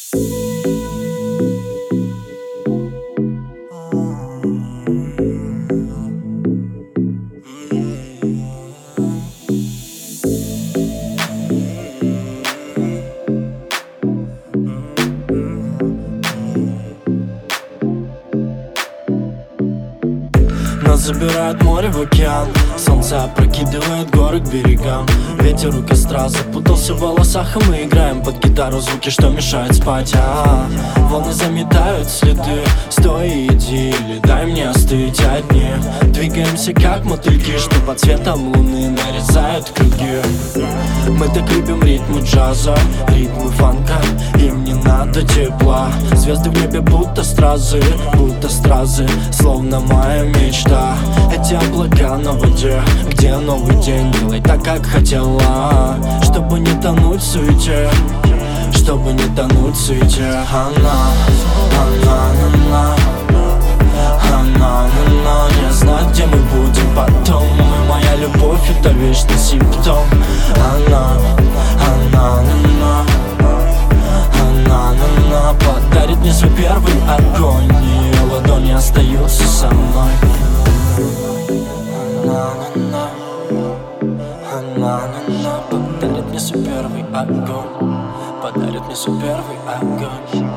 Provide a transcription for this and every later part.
Нас забирает море в океан, солнце опрокидывает горы к берегам. Ветер у костра запутался в волосах, и мы играем под гитару звуки, что мешают спать. Волны заметают следы, стой и иди, или дай мне остыть одни. Двигаемся как мотыльки, что под светом луны нарезают круги. Мы так любим ритмы джаза, ритмы фанка, им не надо тепла. Звезды в небе будто стразы, словно моя мечта. Эти облака на воде, где новый день, делай так, как хотела, чтобы не тонуть в суете, чтобы не тонуть в суете. Она, не знаю, где мы будем потом. И моя любовь — это вечный симптом. Она подарит мне свой первый огонь, ее ладони остаются со мной. Подарит мне свой первый огонь, подарит мне свой первый огонь.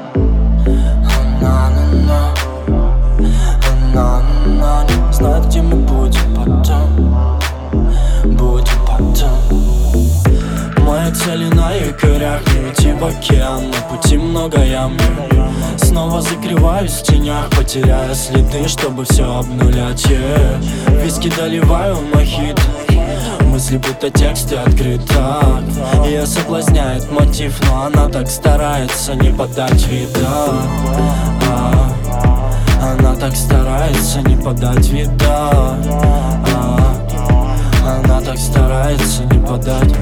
Не знает, где мы будем потом, будем потом. Мои цели на якорях, не уйти в океан, на пути много ям. Снова закрываюсь в тенях, потеряя следы, чтобы все обнулять. Виски доливаю мохито, мысли будто тексты открыто. Ее соблазняет мотив, но она так старается не подать вида. Она так старается не подать вида. Она так старается не подать.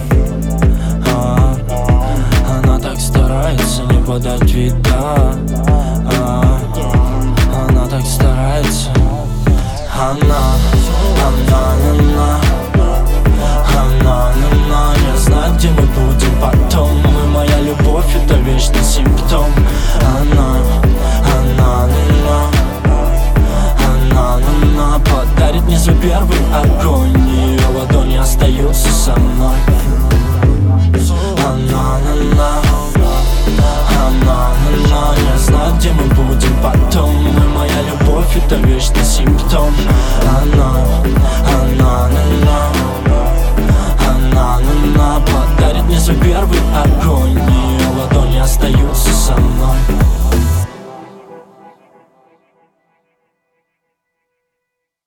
Она так старается не подать вида. Она так старается. Она